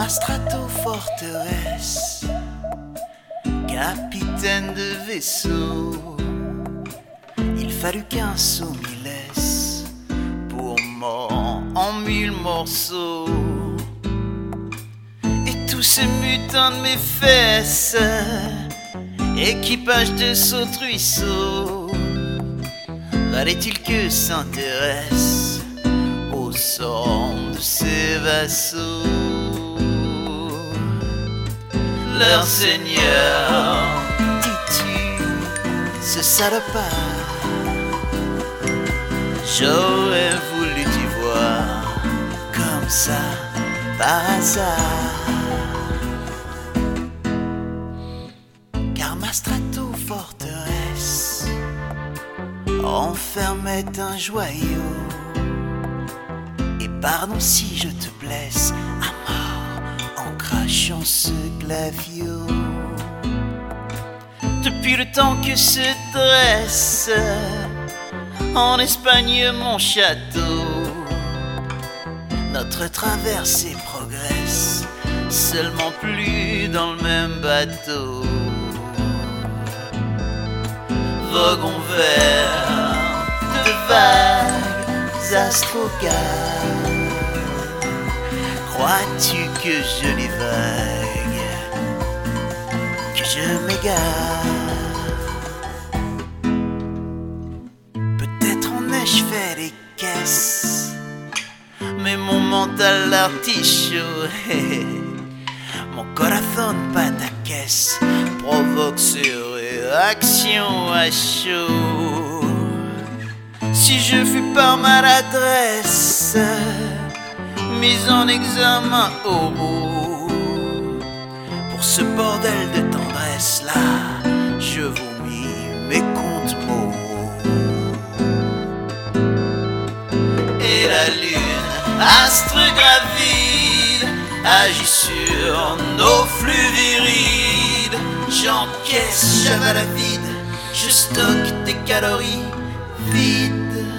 strato forteresse, capitaine de vaisseau, il fallut qu'un saut m'y laisse pour mort en 1000 morceaux. Et tous ces mutins de mes fesses, équipage de saute-ruisseau, valait-il que s'intéresse au sort de ses vassaux? Leur seigneur, dis-tu, ce salopard, j'aurais voulu t'y voir comme ça, par hasard. Car ma strato-forteresse renfermait un joyau. Et pardon si je te blesse à mort en crachant ce glavio. Depuis le temps que se dresse en Espagne mon château, notre traversée progresse, seulement plus dans le même bateau. Voguons vers de vagues astrogares. Crois-tu que je divague, que je m'égare? Peut-être en ai-je fait des caisses, mais mon mental artichaut, mon corazon pataquès provoque ces réactions à chaud. Si je fus par maladresse mise en examen au bout, pour ce bordel de tendresse là, je vomis mes comptes mots. Et la lune, astre gravide, agit sur nos flux virides. J'encaisse, j'avale à vide, je stocke des calories vides.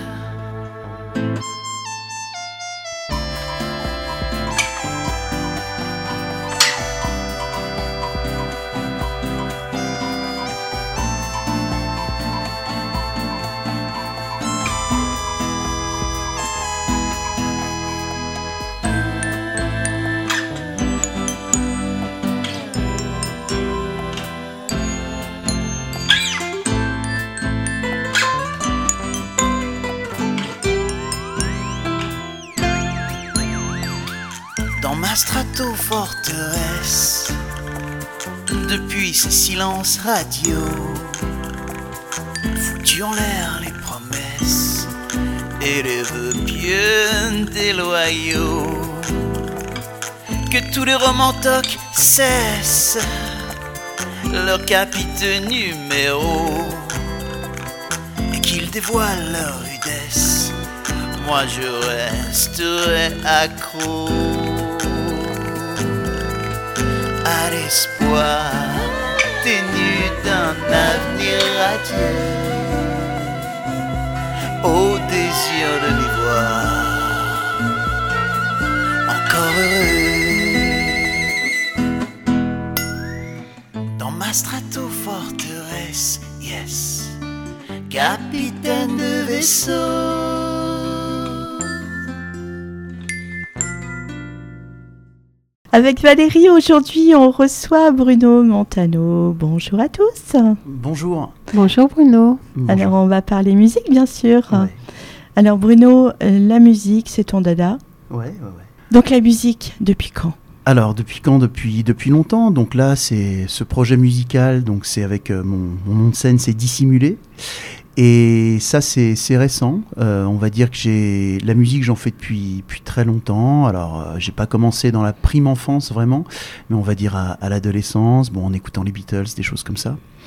Dans ma strato-forteresse, depuis ces silences radio, foutus en l'air les promesses et les vœux pieux des loyaux, que tous les romantocs cessent leur capiteux numéro et qu'ils dévoilent leur rudesse. Moi je resterai accro à l'espoir ténu d'un avenir radieux, au désir de les voir encore heureux. Dans ma strato-forteresse, yes, capitaine de vaisseau. Avec Valérie, aujourd'hui, on reçoit Bruno Montano. Bonjour à tous. Bonjour. Bonjour Bruno. Bonjour. Alors, on va parler musique, bien sûr. Ouais. Alors, Bruno, la musique, c'est ton dada. Ouais. Donc, la musique, depuis quand? Alors, depuis quand? Depuis longtemps. Donc là, c'est ce projet musical. Donc, c'est avec mon nom de scène, c'est Dissimulé. Et ça, c'est récent. On va dire que la musique, j'en fais depuis très longtemps. Alors, j'ai pas commencé dans la prime enfance vraiment, mais on va dire à l'adolescence, en écoutant les Beatles, des choses comme ça.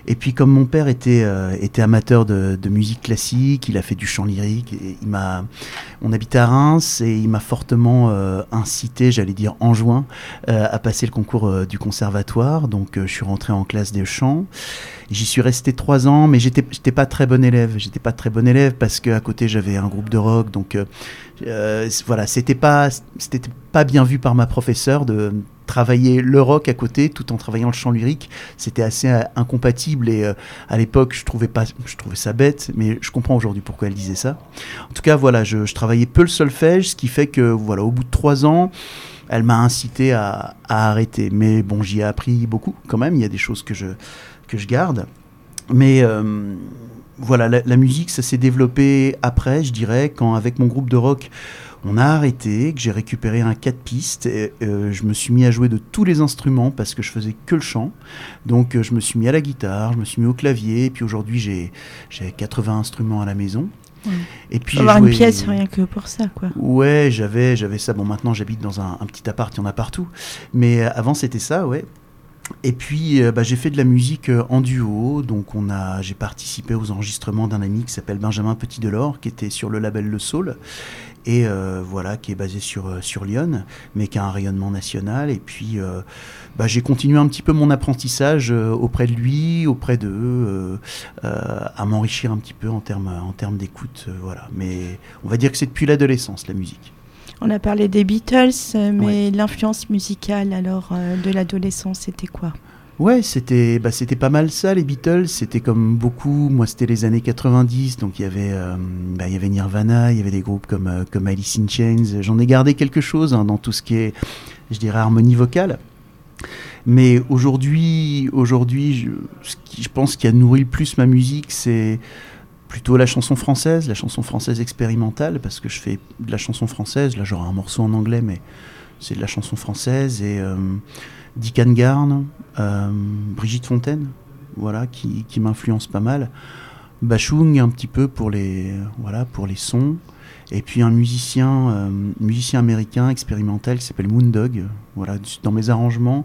Et puis comme mon père était amateur de musique classique, il a fait du chant lyrique, et on habitait à Reims et il m'a fortement incité, j'allais dire enjoint, à passer le concours du conservatoire. Donc je suis rentré en classe de chant. J'y suis resté 3 ans, mais j'étais pas très bon élève. J'étais pas très bon élève parce qu'à côté j'avais un groupe de rock, donc voilà, c'était pas bien vu par ma professeure de travailler le rock à côté tout en travaillant le chant lyrique. C'était assez incompatible et à l'époque je trouvais ça bête, mais je comprends aujourd'hui pourquoi elle disait ça. En tout cas, voilà, je travaillais peu le solfège, ce qui fait que voilà, au bout de 3 ans, elle m'a incité à arrêter. Mais bon, j'y ai appris beaucoup quand même. Il y a des choses que je garde. Mais voilà, la musique, ça s'est développé après, je dirais, quand avec mon groupe de rock, on a arrêté, que j'ai récupéré un 4 pistes. Et, je me suis mis à jouer de tous les instruments parce que je faisais que le chant. Donc je me suis mis à la guitare, je me suis mis au clavier. Et puis aujourd'hui, j'ai 80 instruments à la maison. Et puis avoir une pièce rien que pour ça, quoi. Ouais, j'avais ça. Bon, maintenant j'habite dans un petit appart, il y en a partout. Mais avant c'était ça, ouais. Et puis j'ai fait de la musique en duo. Donc j'ai participé aux enregistrements d'un ami qui s'appelle Benjamin Petit-Delors, qui était sur le label Le Saule. Et voilà, qui est basé sur Lyon, mais qui a un rayonnement national. Et puis j'ai continué un petit peu mon apprentissage auprès de lui, auprès d'eux, à m'enrichir un petit peu en termes d'écoute. Voilà. Mais on va dire que c'est depuis l'adolescence, la musique. On a parlé des Beatles, mais l'influence musicale alors de l'adolescence, c'était quoi ? Ouais, c'était pas mal ça, les Beatles. C'était comme beaucoup. Moi, c'était les années 90, donc il y avait Nirvana, il y avait des groupes comme Alice in Chains. J'en ai gardé quelque chose dans tout ce qui est, je dirais, harmonie vocale. Mais aujourd'hui, je pense qui a nourri le plus ma musique, c'est plutôt la chanson française expérimentale, parce que je fais de la chanson française. Là, j'aurai un morceau en anglais, mais c'est de la chanson française et Dick Angarn, Brigitte Fontaine, voilà, qui m'influence pas mal. Bachung un petit peu pour les sons, et puis un musicien américain expérimental qui s'appelle Moondog. Voilà, dans mes arrangements,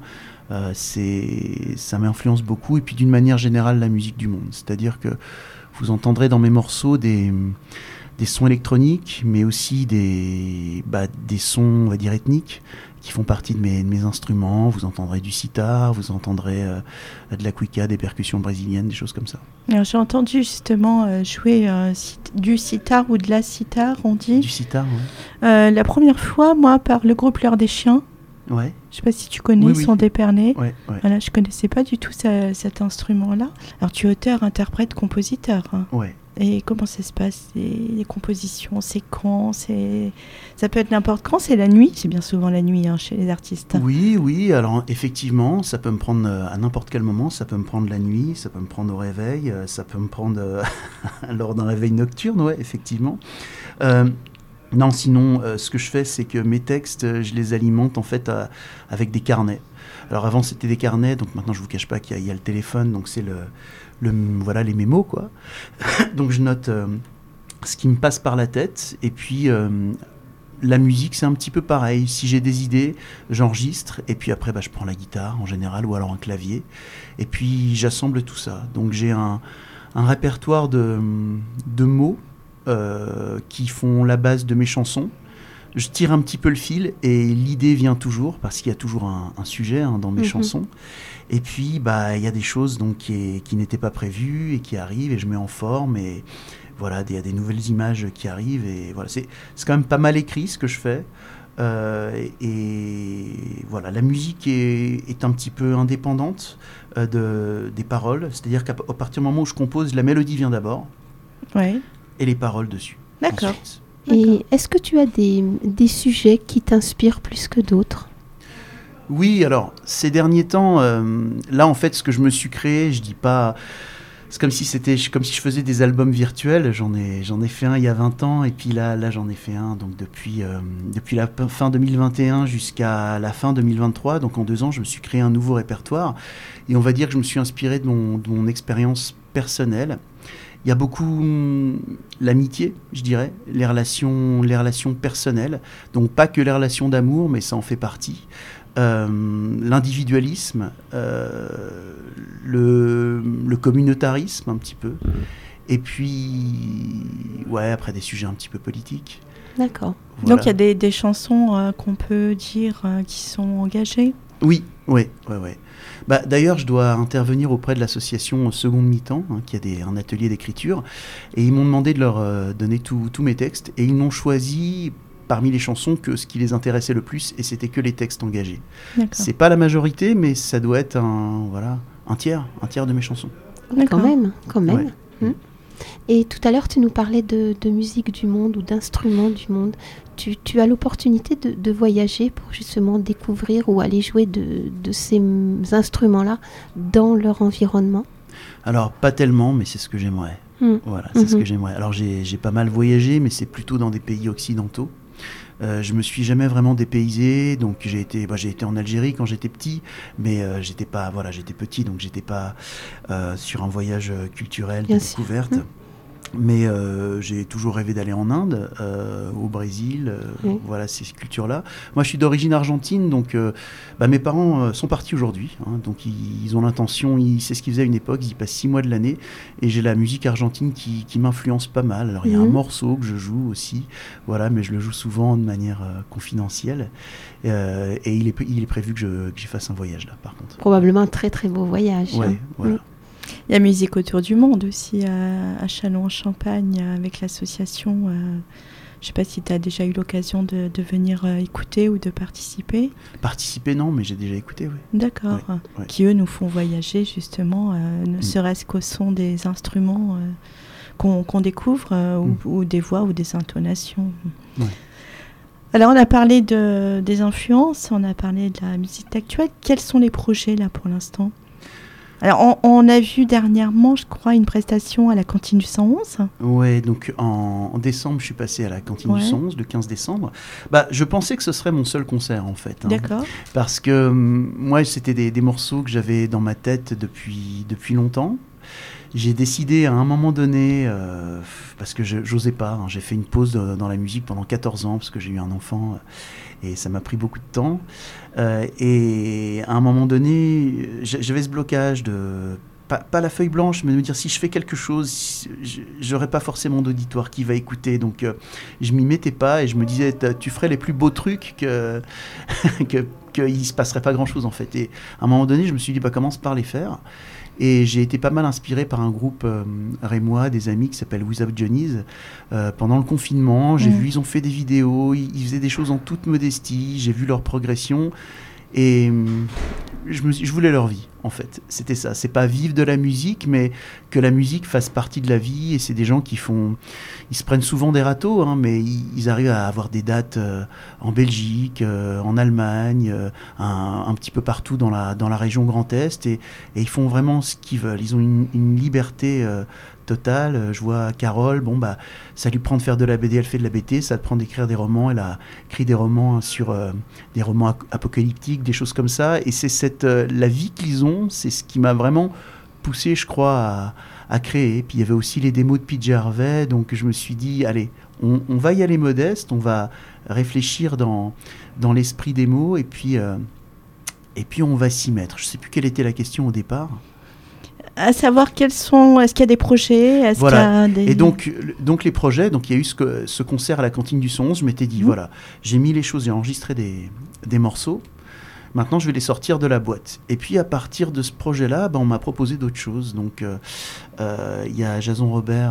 ça m'influence beaucoup, et puis d'une manière générale la musique du monde. C'est-à-dire que vous entendrez dans mes morceaux des sons électroniques, mais aussi des sons, on va dire, ethniques, qui font partie de mes instruments. Vous entendrez du sitar, vous entendrez de la cuica, des percussions brésiliennes, des choses comme ça. Alors, j'ai entendu justement jouer du sitar ou de la sitar, on dit. Du sitar, oui. La première fois, moi, par le groupe L'Heure des Chiens. Ouais. Je ne sais pas si tu connais, oui. Son Dépernay. Ouais. Voilà, je ne connaissais pas du tout cet instrument-là. Alors, tu es auteur, interprète, compositeur. Hein. Ouais. Et comment ça se passe, les compositions, c'est quand, ça peut être n'importe quand, c'est la nuit, c'est bien souvent la nuit chez les artistes. Oui, alors effectivement, ça peut me prendre à n'importe quel moment, ça peut me prendre la nuit, ça peut me prendre au réveil, ça peut me prendre lors d'un réveil nocturne, ouais, effectivement. Non, sinon, ce que je fais, c'est que mes textes, je les alimente en fait avec des carnets. Alors avant, c'était des carnets, donc maintenant, je vous cache pas qu'il y a le téléphone, donc c'est voilà, les mémos, quoi. Donc je note ce qui me passe par la tête, et puis la musique, c'est un petit peu pareil. Si j'ai des idées, j'enregistre, et puis après, je prends la guitare en général, ou alors un clavier, et puis j'assemble tout ça. Donc j'ai un répertoire de mots qui font la base de mes chansons. Je tire un petit peu le fil et l'idée vient toujours, parce qu'il y a toujours un sujet dans mes chansons. Et puis il y a des choses donc qui n'étaient pas prévues et qui arrivent, et je mets en forme, et voilà, il y a des nouvelles images qui arrivent, et voilà, c'est quand même pas mal écrit ce que je fais. Et voilà, la musique est un petit peu indépendante des paroles, c'est-à-dire qu'à partir du moment où je compose, la mélodie vient d'abord. Ouais. Et les paroles dessus. D'accord. Ensuite. Et est-ce que tu as des sujets qui t'inspirent plus que d'autres ? Oui, alors, ces derniers temps, là, en fait, ce que je me suis créé, je dis pas... C'est comme si je faisais des albums virtuels. J'en ai fait un il y a 20 ans, et puis là j'en ai fait un donc depuis la fin 2021 jusqu'à la fin 2023. Donc en 2 ans, je me suis créé un nouveau répertoire. Et on va dire que je me suis inspiré de mon expérience personnelle. Il y a beaucoup l'amitié, je dirais, les relations personnelles, donc pas que les relations d'amour, mais ça en fait partie. L'individualisme, le communautarisme un petit peu, et puis après des sujets un petit peu politiques. D'accord. Voilà. Donc il y a des chansons qu'on peut dire qui sont engagées. Oui. Bah, d'ailleurs, je dois intervenir auprès de l'association Seconde Mi-temps, qui a un atelier d'écriture, et ils m'ont demandé de leur donner tous mes textes, et ils n'ont choisi parmi les chansons que ce qui les intéressait le plus, et c'était que les textes engagés. D'accord. C'est pas la majorité, mais ça doit être un tiers de mes chansons. Quand même. Ouais. Et tout à l'heure, tu nous parlais de musique du monde ou d'instruments du monde. Tu as l'opportunité de voyager pour justement découvrir ou aller jouer de ces instruments-là dans leur environnement? Alors, pas tellement, mais c'est ce que j'aimerais. Voilà, c'est ce que j'aimerais. Alors, j'ai pas mal voyagé, mais c'est plutôt dans des pays occidentaux. Je me suis jamais vraiment dépaysé, donc j'ai été en Algérie quand j'étais petit, mais j'étais petit, donc j'étais pas sur un voyage culturel de découverte. Mais j'ai toujours rêvé d'aller en Inde, au Brésil, voilà ces cultures-là. Moi, je suis d'origine argentine, donc mes parents sont partis aujourd'hui. Donc ils ont l'intention, c'est ce qu'ils faisaient à une époque, ils y passent 6 mois de l'année. Et j'ai la musique argentine qui m'influence pas mal. Alors il y a un morceau que je joue aussi, voilà, mais je le joue souvent de manière confidentielle. Et il est prévu que j'y fasse un voyage là, par contre. Probablement un très très beau voyage. Ouais, voilà. Il y a Musique autour du monde aussi à Châlons-en-Champagne avec l'association. Je ne sais pas si tu as déjà eu l'occasion de venir écouter ou de participer. Participer, non, mais j'ai déjà écouté, oui. D'accord. Ouais. Qui, eux, nous font voyager justement, ne serait-ce qu'au son des instruments qu'on découvre ou des voix ou des intonations. Ouais. Alors, on a parlé des influences, on a parlé de la musique actuelle. Quels sont les projets là pour l'instant ? Alors, on a vu dernièrement, je crois, une prestation à la Cantine du 111. Ouais, donc en décembre, je suis passé à la Cantine du 111, le 15 décembre. Je pensais que ce serait mon seul concert, en fait. D'accord. Parce que moi, c'était des morceaux que j'avais dans ma tête depuis longtemps. J'ai décidé à un moment donné, parce que j'osais pas, j'ai fait une pause dans la musique pendant 14 ans, parce que j'ai eu un enfant, et ça m'a pris beaucoup de temps. Et à un moment donné, j'avais ce blocage de... Pas la feuille blanche, mais de me dire si je fais quelque chose, j'aurai pas forcément d'auditoire qui va écouter. Donc je m'y mettais pas et je me disais tu ferais les plus beaux trucs qu'il se passerait pas grand chose en fait. Et à un moment donné, je me suis dit commence par les faire. Et j'ai été pas mal inspiré par un groupe rémois, des amis qui s'appelle Without Johnny's. Pendant le confinement, j'ai vu, ils ont fait des vidéos, ils faisaient des choses en toute modestie, j'ai vu leur progression. Et je voulais leur vie, en fait. C'était ça. C'est pas vivre de la musique, mais que la musique fasse partie de la vie. Et c'est des gens qui ils se prennent souvent des râteaux, mais ils arrivent à avoir des dates en Belgique, en Allemagne, un petit peu partout dans la région Grand Est. Et ils font vraiment ce qu'ils veulent. Ils ont une liberté totale. Je vois Carole, ça lui prend de faire de la BD, elle fait de la BD, ça te prend d'écrire des romans, elle a écrit des romans sur des romans apocalyptiques, des choses comme ça, et c'est la vie qu'ils ont, c'est ce qui m'a vraiment poussé, je crois, à créer. Puis il y avait aussi les démos de PJ Harvey, donc je me suis dit, allez, on va y aller modeste, on va réfléchir dans l'esprit des mots, et puis on va s'y mettre. Je ne sais plus quelle était la question au départ. À savoir est-ce qu'il y a des projets, voilà. Et donc les projets, donc il y a eu ce concert à la Cantine du 111, je m'étais dit, voilà, j'ai mis les choses, j'ai enregistré des morceaux, maintenant je vais les sortir de la boîte. Et puis à partir de ce projet-là, on m'a proposé d'autres choses. Donc il y a Jason Robert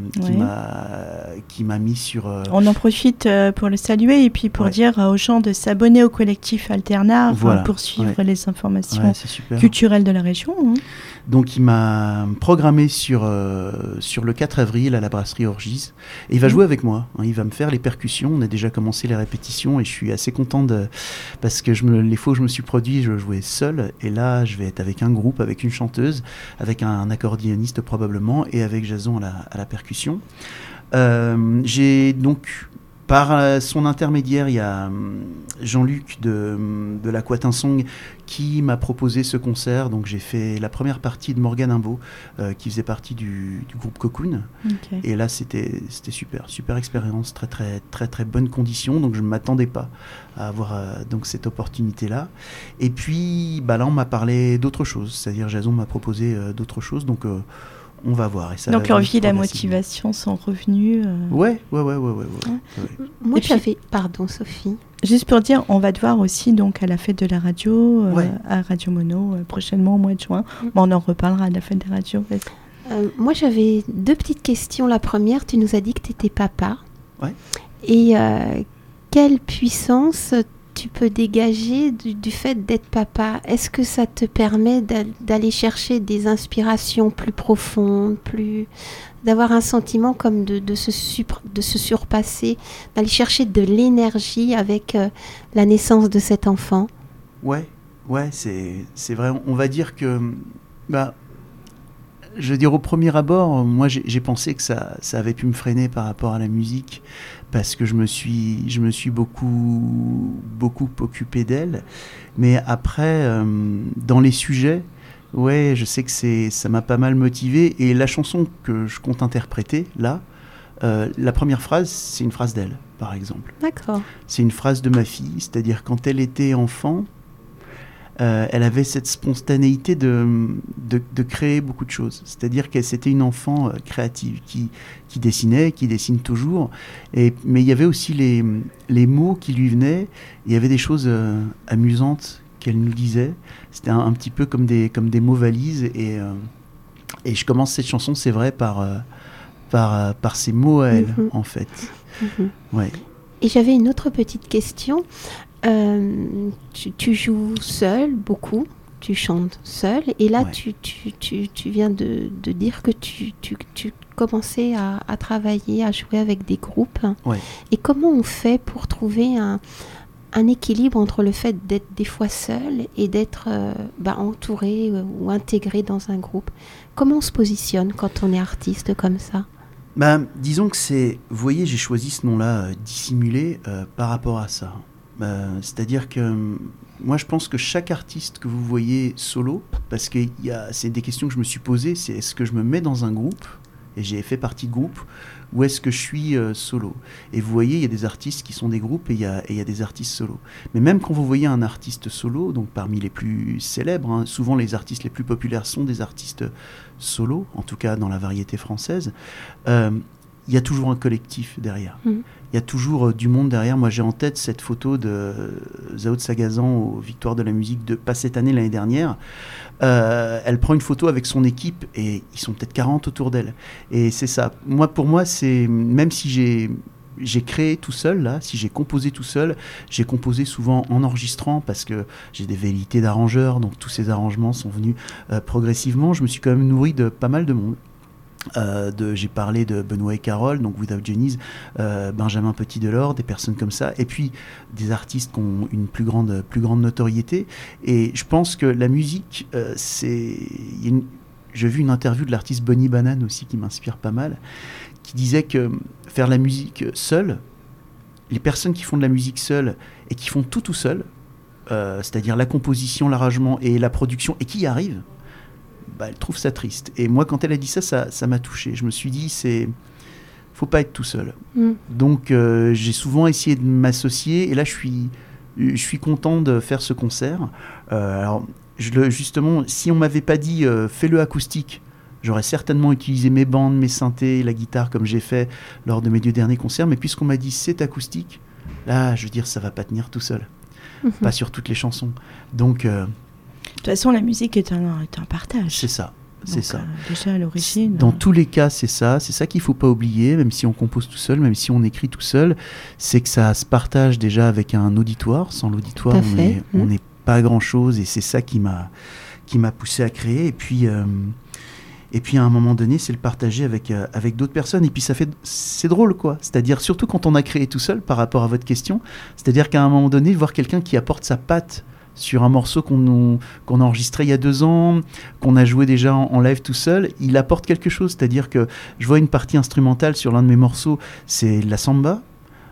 qui m'a mis sur... On en profite pour le saluer et puis pour dire aux gens de s'abonner au collectif Alterna pour suivre les informations culturelles de la région. Donc il m'a programmé sur le 4 avril à la brasserie Orgis. Et il va jouer avec moi. Il va me faire les percussions. On a déjà commencé les répétitions et je suis assez content parce que les fois où je me suis produit, je jouais seul. Et là, je vais être avec un groupe, avec une chanteuse, avec un accordéoniste probablement et avec Jason à la percussion. J'ai donc Par son intermédiaire, il y a Jean-Luc de l'Aquatin Song qui m'a proposé ce concert. Donc j'ai fait la première partie de Morgane Imbeau, qui faisait partie du groupe Cocoon. Ok. Et là, c'était super expérience, très bonnes conditions. Donc je ne m'attendais pas à avoir donc cette opportunité-là. Et puis là, on m'a parlé d'autre chose. C'est-à-dire Jason m'a proposé d'autres choses. Donc on va voir. Et ça Donc l'envie et la motivation sont revenus. Ouais. Moi, Et puis- j'avais... Pardon, Sophie. Juste pour dire, on va te voir aussi donc à la fête de la radio, Ouais. à Radio Mono, prochainement au mois de juin. Bon, on en reparlera à la fête des radios. Moi, j'avais 2 petites questions. La première, tu nous as dit que tu étais papa. Ouais. Et quelle puissance tu peux dégager du fait d'être papa? Est-ce que ça te permet d'aller chercher des inspirations plus profondes, d'avoir un sentiment comme de se surpasser, d'aller chercher de l'énergie avec la naissance de cet enfant? Ouais, c'est vrai. On va dire que, je veux dire, au premier abord, moi j'ai pensé que ça avait pu me freiner par rapport à la musique, parce que je me suis beaucoup occupé d'elle. Mais après, dans les sujets, ouais, je sais que ça m'a pas mal motivé. Et la chanson que je compte interpréter là, la première phrase, c'est une phrase d'elle, par exemple. D'accord. C'est une phrase de ma fille, c'est-à-dire quand elle était enfant, elle avait cette spontanéité de créer beaucoup de choses. C'est-à-dire que c'était une enfant créative qui dessinait, qui dessine toujours. Mais il y avait aussi les mots qui lui venaient. Il y avait des choses amusantes qu'elle nous disait. C'était un petit peu comme des mots valises. Et je commence cette chanson, c'est vrai, par ces mots à elle, en fait. Ouais. Et j'avais une autre petite question. Tu joues seul beaucoup, tu chantes seul, et là Ouais. tu viens de dire que tu commençais à travailler, à jouer avec des groupes. Ouais. Et comment on fait pour trouver un équilibre entre le fait d'être des fois seul et d'être entouré ou intégré dans un groupe? Comment on se positionne quand on est artiste comme ça? Disons que vous voyez, j'ai choisi ce nom-là, dissimulé, par rapport à ça. C'est-à-dire que moi, je pense que chaque artiste que vous voyez solo, parce que c'est des questions que je me suis posées, c'est est-ce que je me mets dans un groupe, et j'ai fait partie de groupe, ou est-ce que je suis solo? Et vous voyez, il y a des artistes qui sont des groupes, et il y a des artistes solo. Mais même quand vous voyez un artiste solo, donc parmi les plus célèbres, souvent les artistes les plus populaires sont des artistes solo, en tout cas dans la variété française, il y a toujours un collectif derrière. Il y a toujours du monde derrière. Moi, j'ai en tête cette photo de Zao de Sagazan aux Victoires de la musique pas cette année, l'année dernière. Elle prend une photo avec son équipe et ils sont peut-être 40 autour d'elle. Et c'est ça. Pour moi, c'est même si j'ai créé tout seul, là, si j'ai composé tout seul, j'ai composé souvent en enregistrant parce que j'ai des velléités d'arrangeur, donc tous ces arrangements sont venus progressivement. Je me suis quand même nourri de pas mal de monde. J'ai parlé de Benoît et Carole, donc Without Genies, Benjamin Petit-Delors, des personnes comme ça, et puis des artistes qui ont une plus grande notoriété. Et je pense que la musique, j'ai vu une interview de l'artiste Bonnie Banane aussi qui m'inspire pas mal, qui disait que faire la musique seule, les personnes qui font de la musique seule et qui font tout seul, c'est-à-dire la composition, l'arrangement et la production, et qui y arrivent, elle trouve ça triste. Et moi, quand elle a dit ça m'a touché. Je me suis dit, faut pas être tout seul. Donc, j'ai souvent essayé de m'associer. Et là, je suis content de faire ce concert. Alors, justement, si on m'avait pas dit, fais-le acoustique, j'aurais certainement utilisé mes bandes, mes synthés, la guitare, comme j'ai fait lors de mes 2 derniers concerts. Mais puisqu'on m'a dit, c'est acoustique, là, je veux dire, ça va pas tenir tout seul. Pas sur toutes les chansons. Donc... de toute façon, la musique est un partage. C'est ça. C'est ça. Déjà à l'origine. Dans tous les cas, c'est ça qu'il faut pas oublier, même si on compose tout seul, même si on écrit tout seul, c'est que ça se partage déjà avec un auditoire. Sans l'auditoire, on n'est pas grand-chose, et c'est ça qui m'a poussé à créer. Et puis à un moment donné, c'est le partager avec d'autres personnes. Et puis c'est drôle, quoi. C'est-à-dire, surtout quand on a créé tout seul, par rapport à votre question, c'est-à-dire qu'à un moment donné, voir quelqu'un qui apporte sa patte sur un morceau qu'on a enregistré il y a 2 ans, qu'on a joué déjà en live tout seul, il apporte quelque chose. C'est-à-dire que je vois une partie instrumentale sur l'un de mes morceaux, c'est la samba.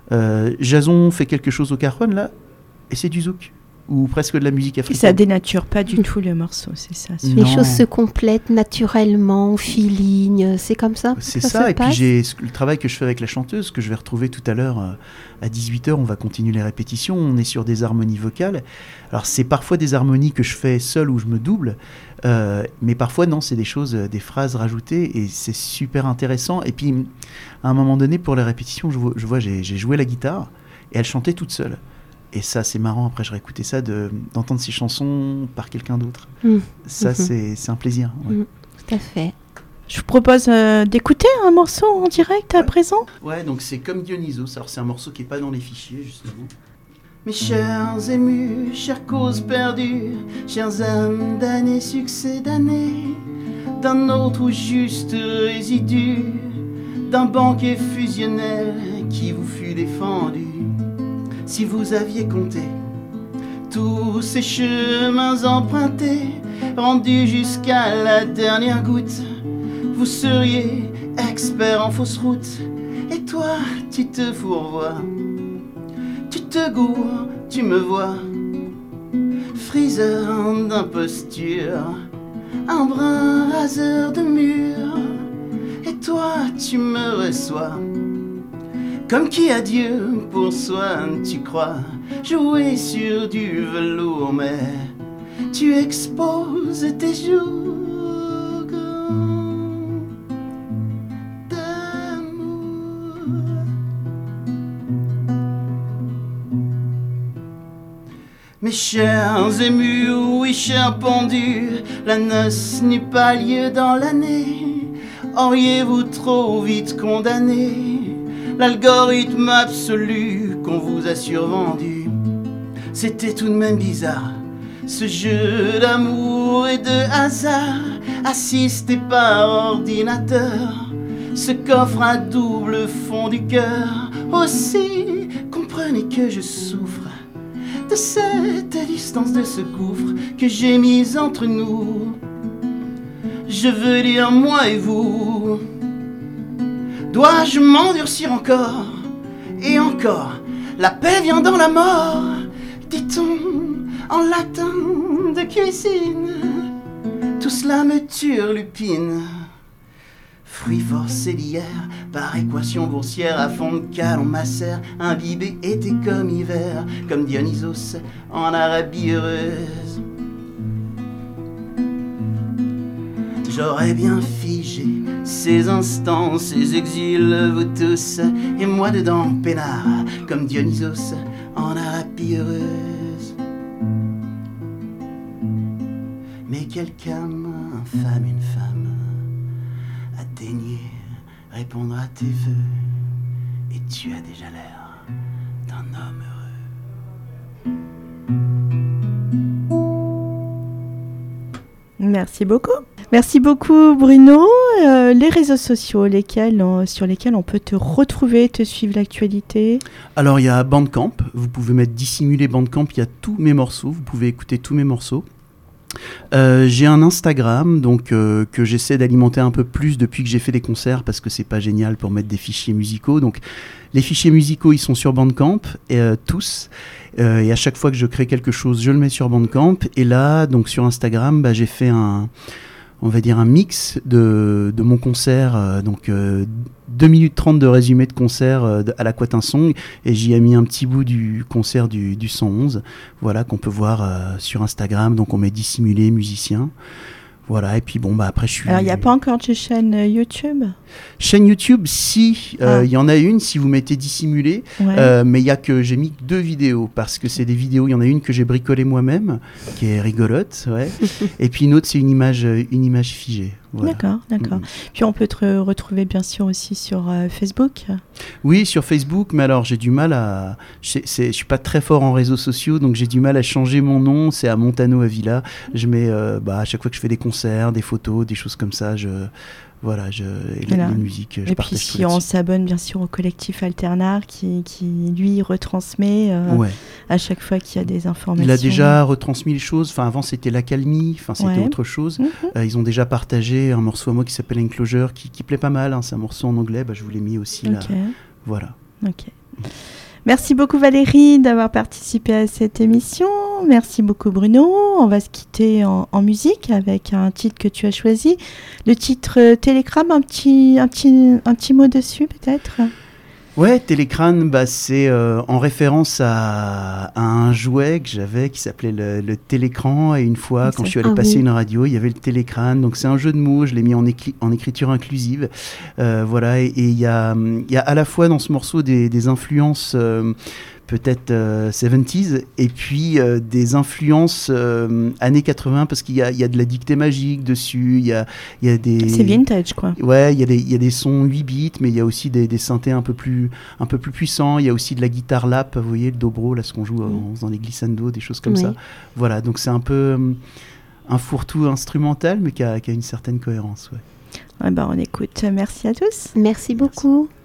Jason fait quelque chose au cajon là, et c'est du zouk. Ou presque de la musique Et africaine. ça dénature pas du tout le morceau, c'est ça. Les choses se complètent naturellement, au feeling, c'est comme ça. C'est se ça, et passe. puis j'ai le travail que je fais avec la chanteuse, que je vais retrouver tout à l'heure à 18h, on va continuer les répétitions, on est sur des harmonies vocales. Alors c'est parfois des harmonies que je fais seul ou je me double, mais parfois non, c'est des choses, des phrases rajoutées, et c'est super intéressant. Et puis à un moment donné, pour les répétitions, je vois j'ai joué la guitare, et elle chantait toute seule. Et ça, c'est marrant, après je réécoutais ça, d'entendre ces chansons par quelqu'un d'autre. Ça, c'est un plaisir. Ouais. Tout à fait. Je vous propose d'écouter un morceau en direct à présent. Ouais, donc c'est comme Dionysos. Alors c'est un morceau qui n'est pas dans les fichiers, justement. Mes chers émus, chères causes perdues, chers âmes damnées, succès d'années, d'un autre ou juste résidu, d'un banquet fusionnel qui vous fut défendu. Si vous aviez compté tous ces chemins empruntés, rendus jusqu'à la dernière goutte, vous seriez expert en fausse route. Et toi, tu te fourvoies, tu te gourres, tu me vois, friseur d'imposture, un brin raseur de mur. Et toi, tu me reçois comme qui a Dieu pour soi, tu crois jouer sur du velours, mais tu exposes tes jours d'amour. Mes chers émus, oui, chers pendus, la noce n'eut pas lieu dans l'année. Auriez-vous trop vite condamné l'algorithme absolu qu'on vous a survendu? C'était tout de même bizarre, ce jeu d'amour et de hasard, assisté par ordinateur, ce coffre à double fond du cœur. Aussi, comprenez que je souffre de cette distance, de ce gouffre que j'ai mis entre nous. Je veux dire moi et vous. Dois-je m'endurcir encore et encore? La paix vient dans la mort, dit-on en latin de cuisine. Tout cela me turlupine. Fruit forcé d'hier, par équation boursière, à fond de cale on macère, imbibé été comme hiver, comme Dionysos en Arabie heureuse. J'aurais bien figé ces instants, ces exils, vous tous, et moi dedans, peinard, comme Dionysos en Arabie heureuse. Mais quelqu'un, un femme, une femme, a daigné répondre à tes vœux, et tu as déjà l'air d'un homme heureux. Merci beaucoup. Merci beaucoup Bruno. Les réseaux sociaux sur lesquels on peut te retrouver, te suivre l'actualité. Alors il y a Bandcamp, vous pouvez mettre Dissimulé Bandcamp, il y a tous mes morceaux, vous pouvez écouter tous mes morceaux. J'ai un Instagram donc que j'essaie d'alimenter un peu plus depuis que j'ai fait des concerts, parce que c'est pas génial pour mettre des fichiers musicaux. Donc les fichiers musicaux ils sont sur Bandcamp tous, et à chaque fois que je crée quelque chose je le mets sur Bandcamp. Et là donc sur Instagram j'ai fait on va dire un mix de mon concert, donc 2 minutes 30 de résumé de concert à l'Aquatin Song, et j'y ai mis un petit bout du concert du 111, voilà, qu'on peut voir sur Instagram. Donc on met Dissimulé musicien, voilà. Et puis bon après je suis... Alors il n'y a pas encore de chaîne YouTube? Chaîne YouTube, si, y en a une si vous mettez Dissimulé, ouais. Mais j'ai mis 2 vidéos, parce que c'est des vidéos, il y en a une que j'ai bricolée moi-même, qui est rigolote, ouais. Et puis une autre c'est une image figée. Voilà. D'accord. Puis on peut te retrouver bien sûr aussi sur Facebook. Oui, sur Facebook, mais alors j'ai du mal à... Je suis pas très fort en réseaux sociaux, donc j'ai du mal à changer mon nom, c'est à Montano Avila. Je mets, à chaque fois que je fais des concerts, des photos, des choses comme ça, la musique, je et partage. puis si on s'abonne bien sûr au collectif Alternar qui lui retransmet à chaque fois qu'il y a des informations. Il a déjà retransmis les choses, avant c'était l'Accalmie, c'était autre chose. Ils ont déjà partagé un morceau à moi qui s'appelle Enclosure qui plaît pas mal, c'est un morceau en anglais, je vous l'ai mis aussi là. Voilà. Ok. Merci beaucoup Valérie d'avoir participé à cette émission. Merci beaucoup Bruno. On va se quitter en musique avec un titre que tu as choisi. Le titre Télégramme, un petit mot dessus peut-être ? Ouais, Télécrâne, c'est en référence à un jouet que j'avais qui s'appelait le télécran. Et une fois, quand je suis allé passer une radio, il y avait le Télécrâne. Donc c'est un jeu de mots, je l'ai mis en écriture inclusive. Voilà, et il y a à la fois dans ce morceau des influences peut-être 70s, et puis des influences années 80, parce qu'il y a de la dictée magique dessus, il y a des... C'est vintage, quoi. Ouais, il y a des sons 8 bits, mais il y a aussi des synthés un peu plus puissants, il y a aussi de la guitare lap, vous voyez, le dobro, là, ce qu'on joue en faisant des glissando, des choses comme ça. Voilà, donc c'est un peu un fourre-tout instrumental, mais qui a une certaine cohérence, ouais. On écoute. Merci à tous. Merci beaucoup.